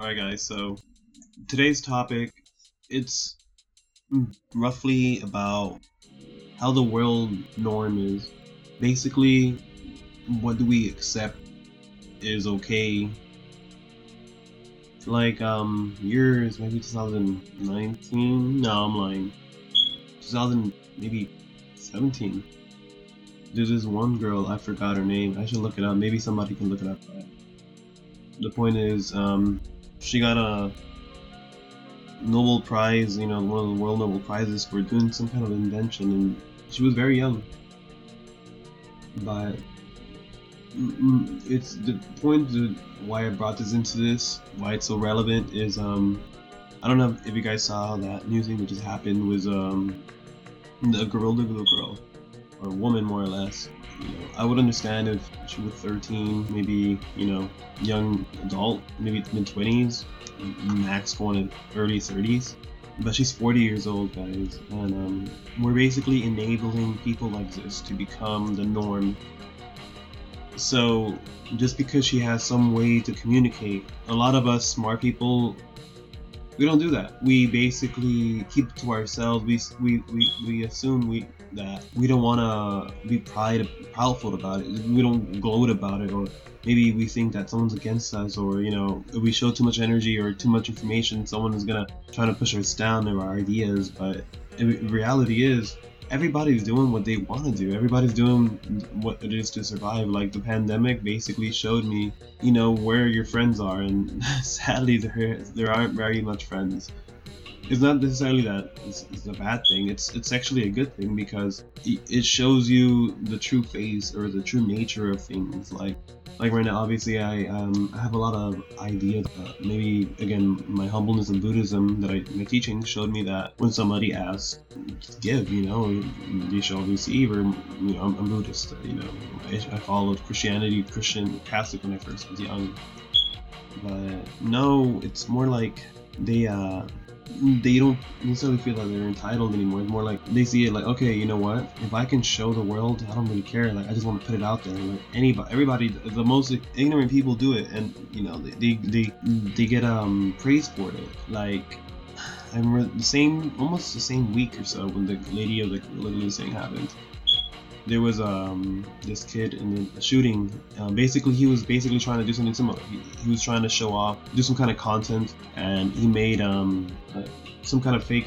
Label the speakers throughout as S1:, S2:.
S1: Alright guys, so today's topic, it's roughly about how the world norm is. Basically, what do we accept is okay. Like, years, maybe 2019? No, I'm lying. 2000, maybe 17. There's this one girl, I forgot her name. I should look it up. Maybe somebody can look it up. The point is, she got a Nobel Prize, one of the World Nobel Prizes for doing some kind of invention, and she was very young. But it's the point of why I brought this into this, why it's so relevant is I don't know if you guys saw that news thing that just happened with the little girl or woman more or less. I would understand if she was 13, maybe young adult, maybe mid 20s, max going to early 30s. But she's 40 years old, guys, and we're basically enabling people like this to become the norm. So just because she has some way to communicate, a lot of us smart people, we don't do that. We basically keep it to ourselves. We assume that we don't want to be proudful about it. We don't gloat about it, or maybe we think that someone's against us, or if we show too much energy or too much information, someone is gonna try to push us down in our ideas. But reality is, everybody's doing what they want to do. Everybody's doing what it is to survive. Like, the pandemic basically showed me, where your friends are, and sadly there aren't very much friends. It's not necessarily that it's a bad thing. It's actually a good thing, because it shows you the true face or the true nature of things. Like right now, obviously, I have a lot of ideas. Maybe again, my humbleness in Buddhism my teaching showed me that when somebody asks, give, they shall receive. Or I'm Buddhist. I followed Christian Catholic when I first was young. But no, it's more like they don't necessarily feel that they're entitled anymore. It's more like they see it like, okay, you know what? If I can show the world, I don't really care. Like, I just want to put it out there. Like, everybody, the most ignorant people do it, and they get praised for it. Like, I remember almost the same week or so when the lady of the Lily thing happened. There was this kid in the shooting. Basically, he was trying to do something similar. He was trying to show off, do some kind of content, and he made some kind of fake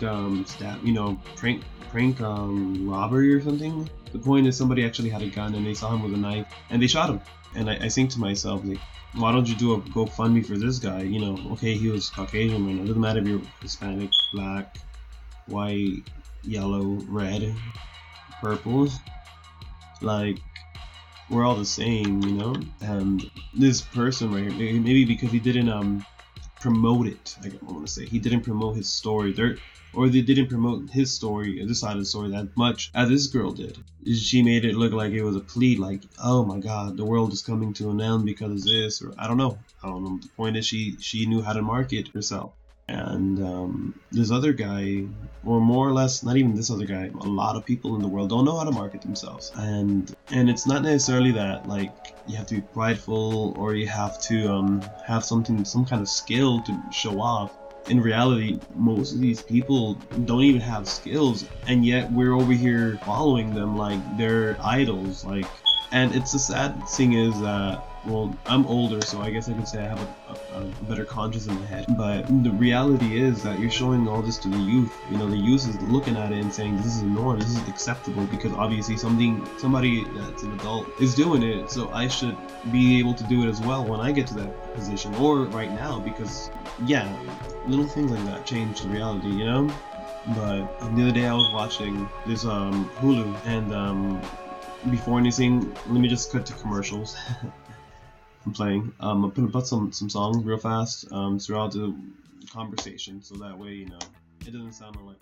S1: prank robbery or something. The point is, somebody actually had a gun and they saw him with a knife and they shot him. And I think to myself, like, why don't you do a GoFundMe for this guy? Okay, he was Caucasian, man. It doesn't matter if you're Hispanic, black, white, yellow, red, purple. Like, we're all the same, And this person right here, maybe because he didn't promote it, I want to say he didn't promote his story, or they didn't promote his story, this side of the story, that much as this girl did. She made it look like it was a plea, like, oh my God, the world is coming to an end because of this, or I don't know. The point is, she knew how to market herself. And this other guy, or more or less, not even this other guy, a lot of people in the world don't know how to market themselves. And it's not necessarily that, like, you have to be prideful or you have to have some kind of skill to show off. In reality, most of these people don't even have skills, and yet we're over here following them like they're idols. Like, and it's the sad thing is that, well, I'm older, so I guess I can say I have a better conscience in my head. But the reality is that you're showing all this to the youth. The youth is looking at it and saying, this is a norm, this is acceptable, because obviously somebody that's an adult is doing it, so I should be able to do it as well when I get to that position, or right now, because, yeah, little things like that change the reality, But the other day I was watching this Hulu, and before anything, let me just cut to commercials. I'm playing. I'm gonna put some songs real fast throughout the conversation, so that way it doesn't sound like.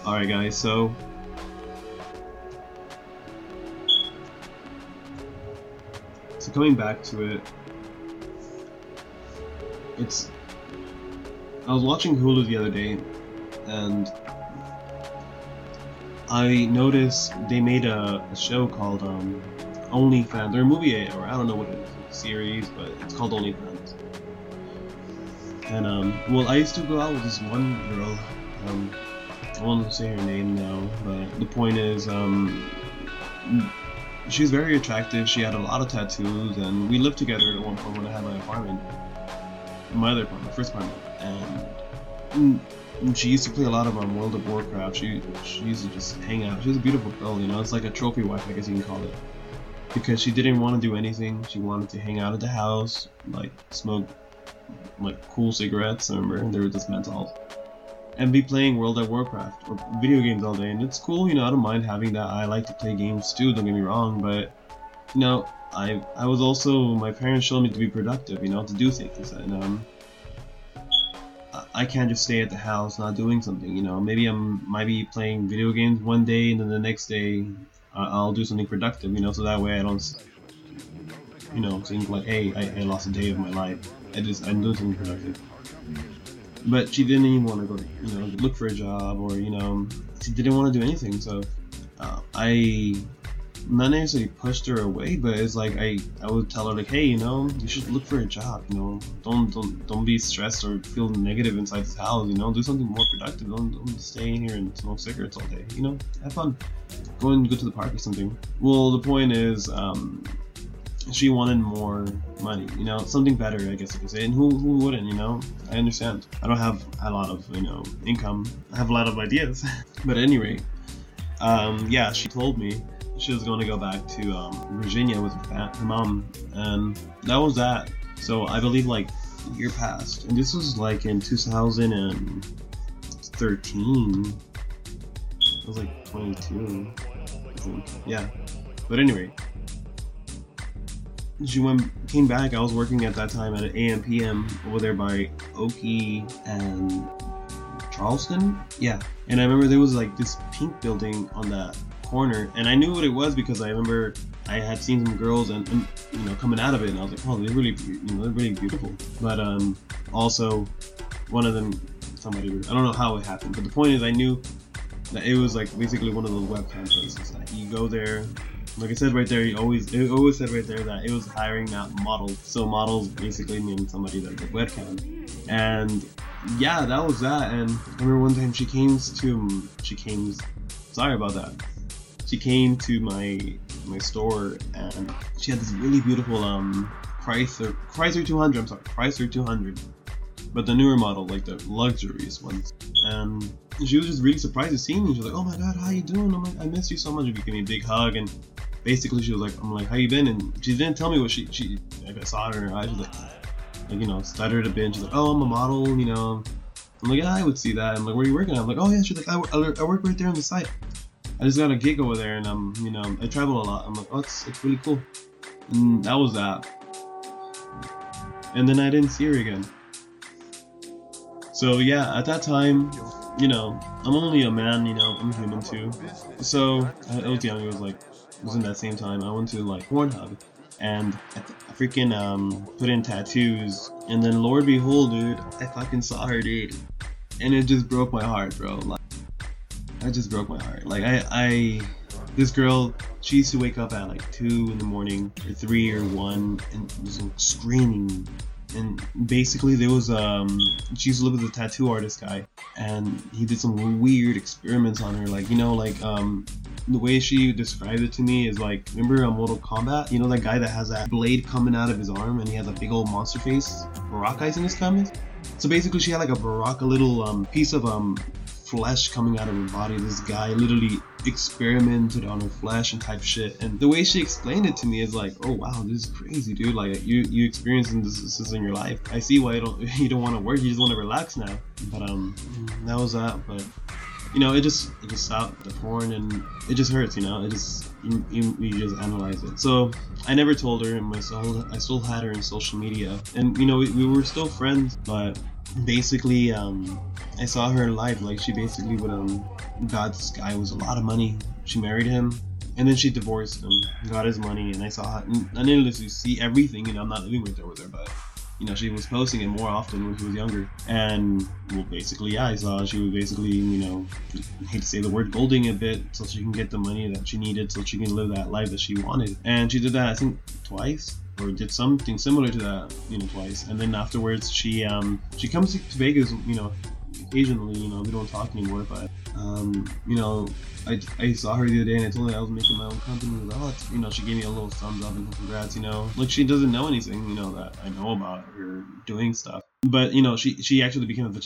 S1: Alright guys, so coming back to it, I was watching Hulu the other day, and I noticed they made a show called OnlyFans, or a movie, or I don't know what it is, a series, but it's called OnlyFans. And well, I used to go out with this one girl. I won't say her name now, but the point is, she's very attractive. She had a lot of tattoos, and we lived together at one point when I had my apartment, my other apartment, first apartment, and she used to play a lot of World of Warcraft. She used to just hang out. She was a beautiful girl, you know. It's like a trophy wife, I guess you can call it, because she didn't want to do anything. She wanted to hang out at the house, like smoke like cool cigarettes. I remember they were just menthols, and be playing World of Warcraft or video games all day. And it's cool, you know. I don't mind having that. I like to play games too. Don't get me wrong, but you know, I was also, my parents showed me to be productive, you know, to do things, and I can't just stay at the house not doing something, you know. Maybe might be playing video games one day, and then the next day I'll do something productive, you know, so that way I don't, you know, think like, hey, I lost a day of my life. I'm doing something productive. But she didn't even want to go, you know, look for a job, or, you know, she didn't want to do anything. So I not necessarily pushed her away, but it's like I would tell her like, hey, you know, you should look for a job, you know, don't be stressed or feel negative inside this house, you know, do something more productive. Don't stay in here and smoke cigarettes all day, you know, have fun, go to the park or something. Well, the point is, she wanted more money, you know, something better, I guess you could say, and who wouldn't, you know. I understand. I don't have a lot of, you know, income. I have a lot of ideas. But at any rate, yeah, she told me she was going to go back to Virginia with her mom, and that was that. So I believe like a year passed, and this was like in 2013. I was like 22, I think. Yeah. But anyway, she came back. I was working at that time at an AM PM over there by Oki and Charleston. Yeah. And I remember there was like this pink building on that corner, and I knew what it was because I remember I had seen some girls and you know, coming out of it, and I was like, oh, they're really, you know, they're really beautiful. But also one of them, somebody, I don't know how it happened, but the point is I knew that it was like basically one of those webcam places that you go there. Like I said right there, it always said right there that it was hiring out models. So models basically mean somebody that did webcam. And yeah, that was that. And I remember one time she came, sorry about that. She came to my store, and she had this really beautiful Chrysler 200. I'm sorry, Chrysler 200, but the newer model, like the luxurious ones. And she was just really surprised to see me. She was like, "Oh my God, how you doing?" I'm like, "I miss you so much." She gave me a big hug, and basically she was like, "I'm like, how you been?" And she didn't tell me what she like, I saw it in her eyes. She was like, you know, stuttered a bit. She's like, "Oh, I'm a model, you know." I'm like, "Yeah, I would see that." I'm like, "Where are you working?" I'm like, "Oh yeah." She's like, I work right there on the site. I just got a gig over there, and you know, I travel a lot." I'm like, "Oh, it's really cool." And that was that. And then I didn't see her again. So yeah, at that time, you know, I'm only a man, you know, I'm human too. So I was young. It was in that same time. I went to like Pornhub, and I freaking put in tattoos, and then Lord behold, dude, I fucking saw her, dude, and it just broke my heart, bro. Like, that just broke my heart. Like this girl, she used to wake up at like 2 in the morning, or 3 or 1, and was like screaming. And basically there was she used to live with a tattoo artist guy, and he did some weird experiments on her, like, you know, like the way she described it to me is like, remember Mortal Kombat, you know, that guy that has that blade coming out of his arm and he has a big old monster face, Baraka in his comments? So basically she had like a Baraka little piece of flesh coming out of her body. This guy literally experimented on her flesh and type shit, and the way she explained it to me is like, oh wow, this is crazy, dude. Like you experiencing this in your life. I see why you don't want to work, you just want to relax now. But that was that. But you know, it just stopped the porn, and it just hurts, you know. It just you just analyze it. So I never told her, and I still had her in social media, and you know, we were still friends, but basically, I saw her live. Like she basically would got this guy with a lot of money. She married him, and then she divorced him, got his money, and I saw. I didn't literally see everything. You know, I'm not living with her, but you know, she was posting it more often when she was younger. And well, basically, yeah, I saw she was basically, you know, I hate to say the word, golding a bit so she can get the money that she needed so she can live that life that she wanted. And she did that, I think, twice, or did something similar to that, you know, twice. And then afterwards, she comes to Vegas, you know, occasionally. You know, we don't talk anymore, but you know, I saw her the other day and I told her I was making my own company. Oh, you know, she gave me a little thumbs up and congrats. You know, like she doesn't know anything, you know, that I know about her doing stuff. But you know, she actually became a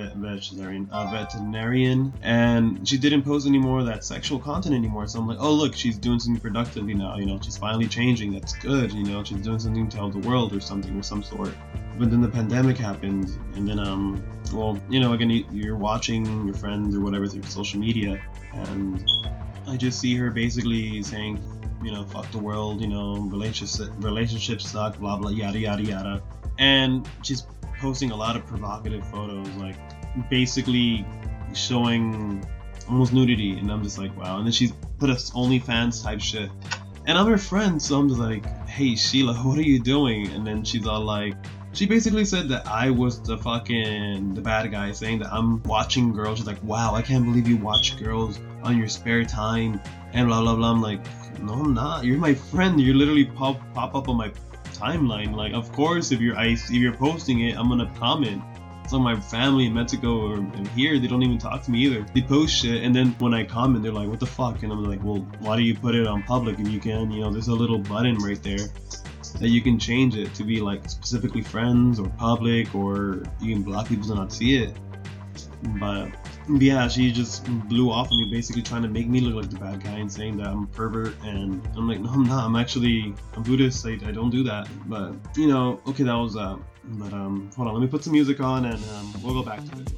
S1: veterinarian, and she didn't post any more of that sexual content anymore. So I'm like, oh look, she's doing something productively now. You know, she's finally changing. That's good. You know, she's doing something to help the world or something of some sort. But then the pandemic happened, and then well, you know, again, you're watching your friends or whatever through social media, and I just see her basically saying, you know, fuck the world, you know, relationships suck, blah blah, yada yada yada, and she's posting a lot of provocative photos, like basically showing almost nudity, and I'm just like, wow. And then she's put us OnlyFans type shit, and I'm her friend, so I'm just like, hey Sheila, what are you doing? And then she's all like, she basically said that I was the bad guy, saying that I'm watching girls. She's like, wow, I can't believe you watch girls on your spare time, and blah blah blah. I'm like, no, I'm not. You're my friend. You literally pop up on my timeline. Like, of course, if you're posting it, I'm gonna comment. So my family in Mexico or here, they don't even talk to me either. They post shit, and then when I comment, they're like, what the fuck? And I'm like, well, why do you put it on public if you can? You know, there's a little button right there that you can change it to be like specifically friends or public, or even block people to not see it. But yeah, she just blew off on me, basically trying to make me look like the bad guy and saying that I'm a pervert. And I'm like, no, I'm not. I'm Buddhist. I don't do that. But you know, okay, that was but hold on, let me put some music on and we'll go back to it.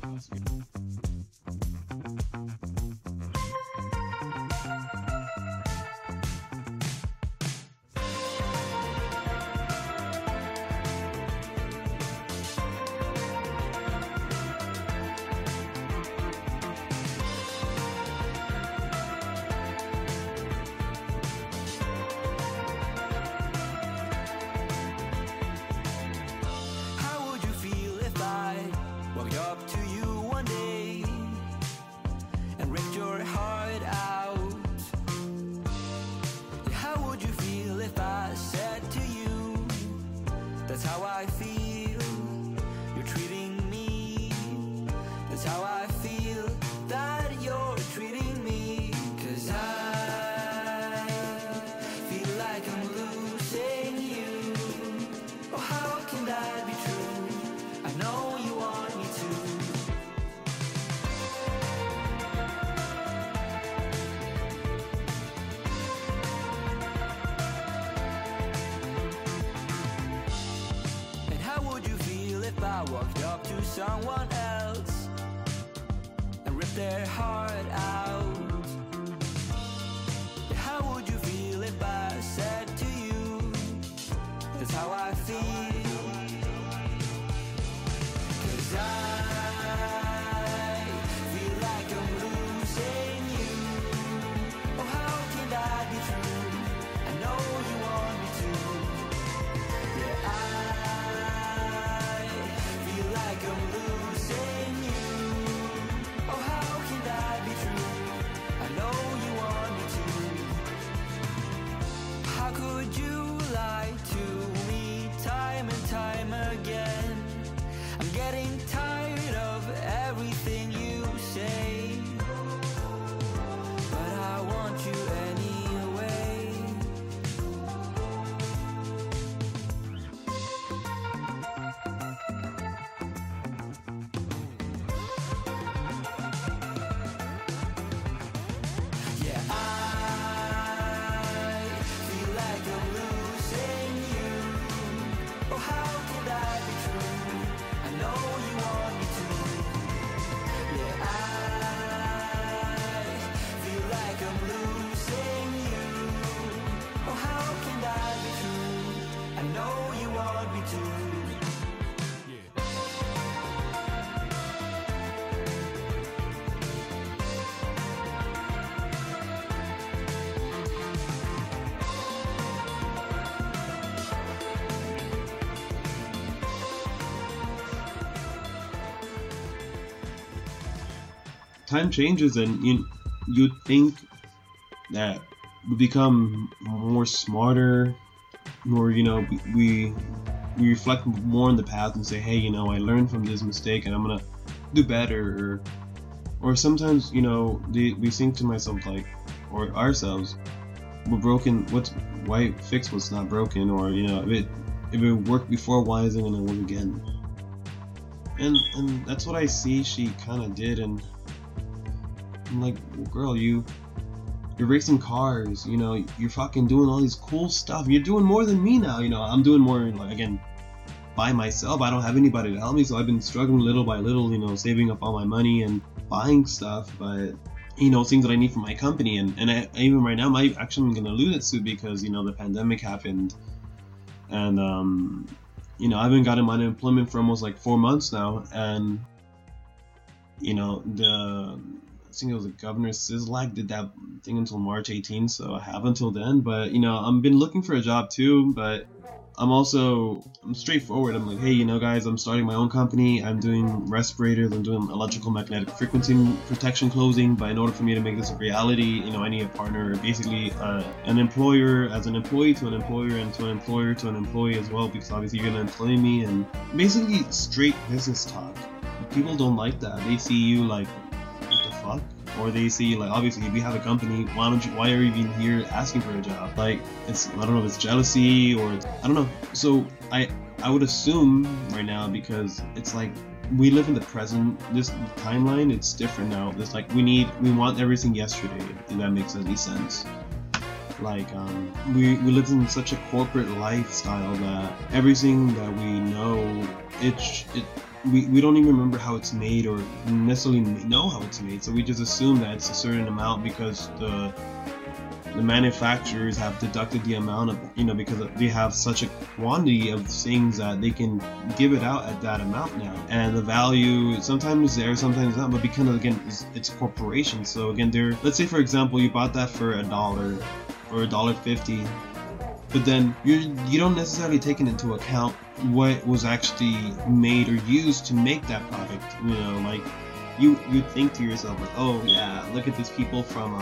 S2: That's how I feel, you're treating me. That's how I feel that you're treating me. 'Cause I feel like I'm losing you. Oh, how can that be true? I know you want me to. If I walked up to someone else and ripped their heart out, how would you feel if I said to you, that's how I feel? 'Cause I feel like I'm losing you. Oh, how can that be true? I know you want me to. Yeah, like I'm losing you. Oh, how can that be true? I know you want me to. How could you lie to me time and time again? I'm getting tired of everything you say, but I want you anyway.
S1: time changes, and you'd think that we become more smarter, more, we reflect more in the past and say, hey, I learned from this mistake and I'm gonna do better, or sometimes, we think to myself, like, or ourselves, we're broken, why fix what's not broken, or if it worked before, why isn't it gonna work again? And that's what I see she kind of did, and I'm like, well, girl, you're racing cars, you're fucking doing all these cool stuff. You're doing more than me now, I'm doing more, like, again, by myself. I don't have anybody to help me, so I've been struggling little by little, saving up all my money and buying stuff, but, things that I need for my company. And I, even right now, I'm actually going to lose it soon because, the pandemic happened. And, I've been gotten my unemployment for almost like 4 months now. And, I think it was the Governor Sisolak did that thing until March 18th, so I have until then. But, I've been looking for a job too, but I'm straightforward. I'm like, hey, guys, I'm starting my own company. I'm doing respirators. I'm doing electrical magnetic frequency protection clothing. But in order for me to make this a reality, I need a partner, basically an employer as an employee to an employer, and to an employer to an employee as well, because obviously you're going to employ me. And basically straight business talk. People don't like that. They see you like, what the fuck? Or they see, like, obviously if you have a company, why are you even here asking for a job? Like, I don't know if it's jealousy or I don't know. So I would assume right now, because it's like we live in the present, this timeline, it's different now. It's like we want everything yesterday, if that makes any sense. Like, we live in such a corporate lifestyle that everything that we know, we don't even remember how it's made or necessarily know how it's made, so we just assume that it's a certain amount because the manufacturers have deducted the amount of, because they have such a quantity of things that they can give it out at that amount now, and the value sometimes is there, sometimes not, but because, again, it's a corporation. So again, let's say, for example, you bought that for $1 or $1.50, but then you don't necessarily take it into account what was actually made or used to make that product. Like you think to yourself, like, oh yeah, look at these people from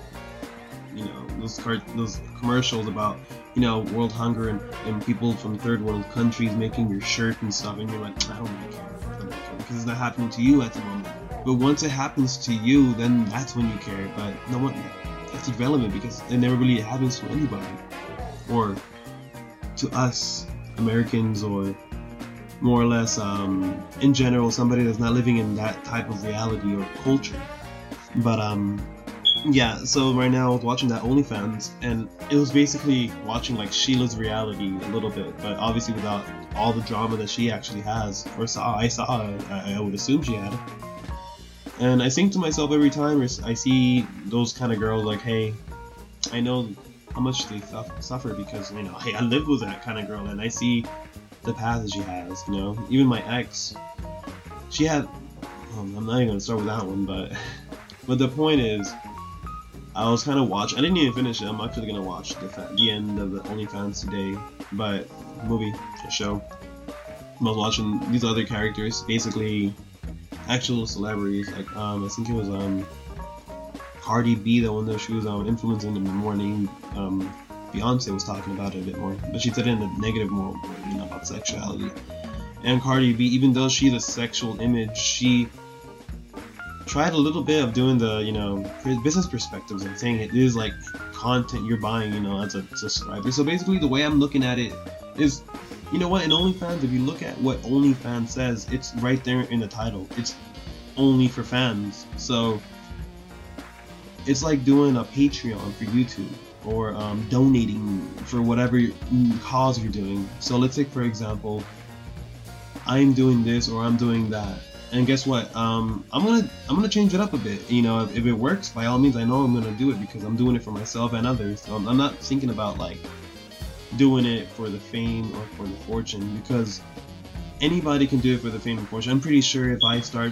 S1: those commercials about world hunger and people from third world countries making your shirt and stuff, and you're like, I don't really care, because it's not happening to you at the moment. But once it happens to you, then that's when you care. But no one, that's irrelevant because it never really happens to anybody, or to us Americans, or more or less in general, somebody that's not living in that type of reality or culture. But yeah, so right now I was watching that OnlyFans, and it was basically watching like Sheila's reality a little bit, but obviously without all the drama that she actually has, or I would assume she had. And I think to myself every time I see those kind of girls, like, hey, I know how much they suffer, because hey, I lived with that kind of girl, and I see the path that she has. Even my ex, she had, I'm not even gonna start with that one, but the point is, I was kind of watching. I didn't even finish it. I'm actually gonna watch the end of the OnlyFans today, but show. I was watching these other characters, basically actual celebrities, like I think it was Cardi B, the one that she was influencing in the morning. Beyonce was talking about it a bit more, but she said it in a negative more, about sexuality. And Cardi B, even though she's a sexual image, she tried a little bit of doing the business perspectives and saying it is like content you're buying, as a subscriber. So basically, the way I'm looking at it is, in OnlyFans, if you look at what OnlyFans says, it's right there in the title. It's only for fans. So it's like doing a Patreon for YouTube, or donating for whatever cause you're doing. So let's say, for example, I'm doing this or I'm doing that, and guess what? I'm gonna change it up a bit. If it works, by all means, I know I'm gonna do it because I'm doing it for myself and others. So I'm not thinking about like doing it for the fame or for the fortune, because anybody can do it for the fame and fortune. I'm pretty sure if I start,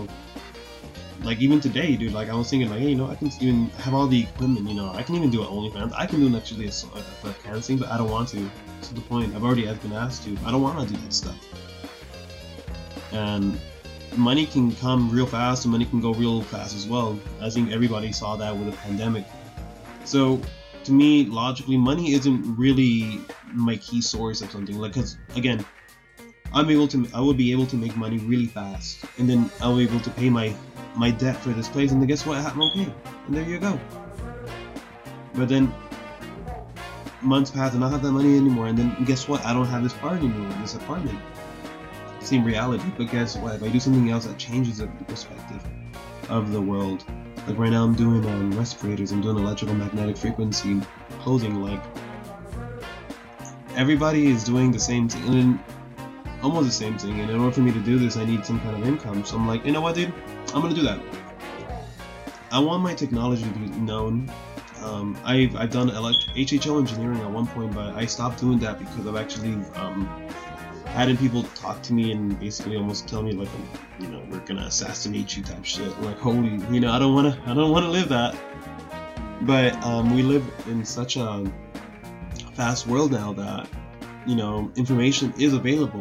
S1: like even today, dude, like I was thinking, like, hey, I can even have all the equipment, I can even do an OnlyFans. I can do actually a canceling, but I don't want to. To the point, I've already been asked to. I don't want to do that stuff. And money can come real fast and money can go real fast as well. I think everybody saw that with the pandemic. So to me, logically, money isn't really my key source of something. Like, cause again, I will be able to make money really fast, and then I'll be able to pay my debt for this place, and then guess what? I'm okay, and there you go. But then months pass and I don't have that money anymore, and then guess what? I don't have this part anymore, this apartment. Same reality, but guess what? If I do something else that changes the perspective of the world, like right now I'm doing respirators, I'm doing electrical magnetic frequency closing, like everybody is doing the same thing, and then almost the same thing, and in order for me to do this I need some kind of income. So I'm like, you know what, dude, I'm gonna do that. I want my technology to be known. I've done HHL engineering at one point, but I stopped doing that because I've actually had people talk to me and basically almost tell me like, you know, we're gonna assassinate you type shit. Like, holy, you know, I don't wanna live that. But we live in such a fast world now that, you know, information is available.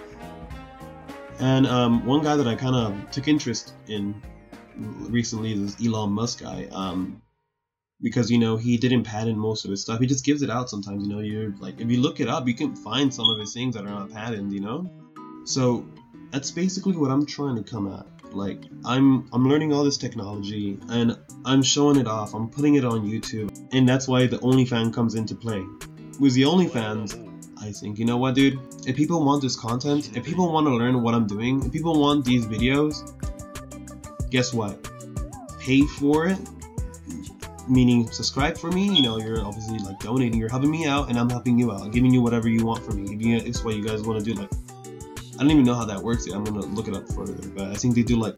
S1: And one guy that I kind of took interest in recently is this Elon Musk guy. Because, you know, he didn't patent most of his stuff. He just gives it out sometimes, you know. You're like, if you look it up, you can find some of his things that are not patented, you know. So that's basically what I'm trying to come at. Like, I'm learning all this technology and I'm showing it off. I'm putting it on YouTube, and that's why the OnlyFans comes into play. With the OnlyFans, I think, you know what, dude? If people want this content, if people want to learn what I'm doing, if people want these videos, guess what? Pay for it. Meaning subscribe for me, you know, you're obviously like donating, you're helping me out, and I'm helping you out. I'm giving you whatever you want from me. If it's what you guys want to do. Like, I don't even know how that works yet. I'm gonna look it up further, but I think they do like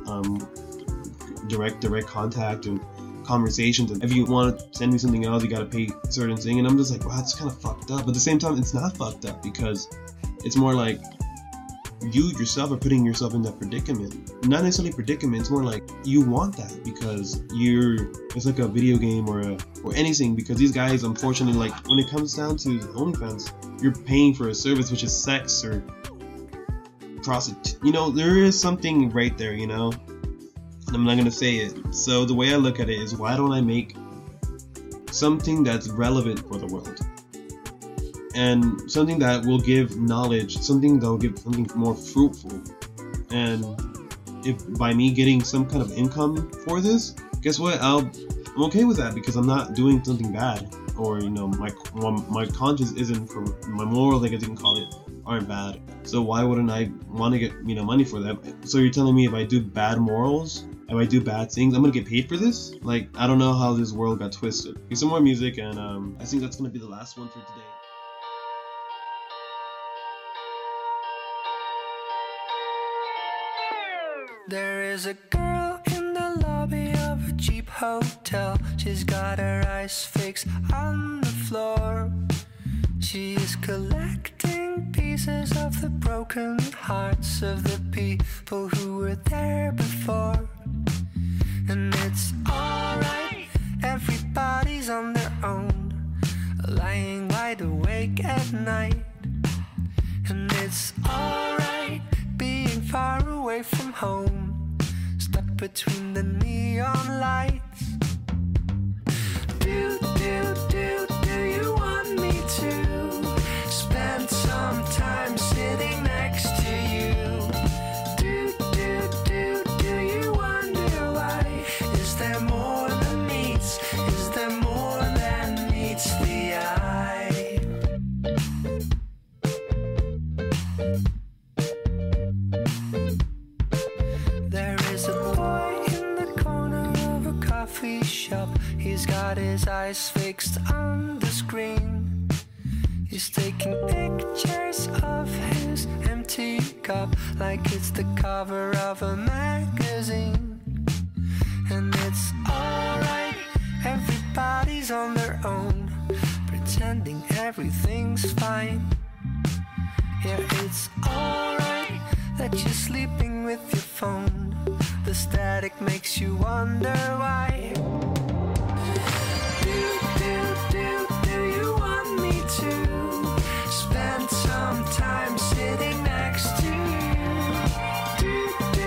S1: direct contact and conversations, and if you want to send me something else, you gotta pay a certain thing. And I'm just like, wow, that's kind of fucked up. But at the same time, it's not fucked up, because it's more like you yourself are putting yourself in that predicament. Not necessarily predicament, it's more like you want that because it's like a video game or anything, because these guys, unfortunately, like when it comes down to OnlyFans, you're paying for a service, which is sex or prostitute. You know, there is something right there, you know, and I'm not gonna say it. So the way I look at it is, why don't I make something that's relevant for the world? And something that will give knowledge, something that will give something more fruitful. And if by me getting some kind of income for this, guess what? I'm okay with that, because I'm not doing something bad, or, you know, my conscience isn't, for my morals, I guess you can call it, aren't bad. So why wouldn't I want to get, you know, money for that? So you're telling me if I do bad morals, if I do bad things, I'm gonna get paid for this? Like, I don't know how this world got twisted. Here's some more music, and I think that's gonna be the last one for today.
S2: There is a girl in the lobby of a cheap hotel. She's got her eyes fixed on the floor. She is collecting pieces of the broken hearts of the people who were there before. And it's alright, everybody's on their own, lying wide awake at night. And it's alright being far away from home, stuck between the neon lights. Do you want me to spend some time sitting next to you? Do you wonder why? Is there more than meets? Is there more than meets the eye? There is a boy in the corner of a coffee shop. He's got his eyes fixed on the screen. He's taking pictures of his empty cup like it's the cover of a magazine. And it's alright, everybody's on their own, pretending everything's fine. Yeah, it's alright that you're sleeping with your phone. The static makes you wonder why. Do you want me to spend some time sitting next to you?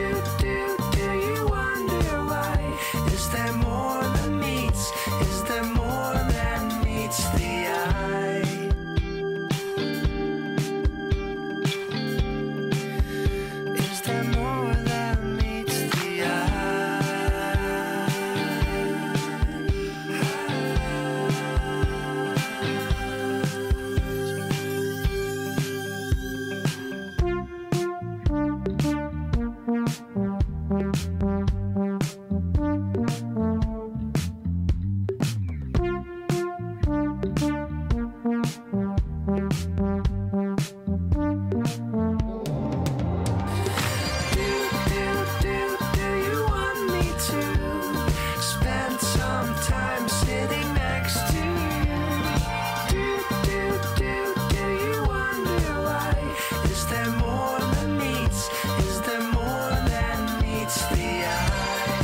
S2: Is there more than meets? Is there more than meets the eye?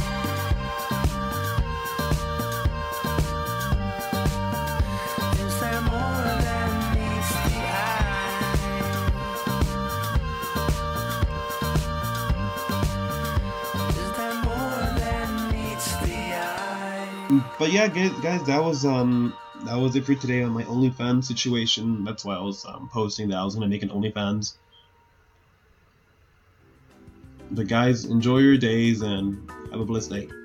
S2: Is there more than meets the eye? Is there more than meets the eye?
S1: But yeah, guys, that was it for today on my OnlyFans situation. That's why I was posting that I was gonna make an OnlyFans. But guys, enjoy your days and have a blessed day.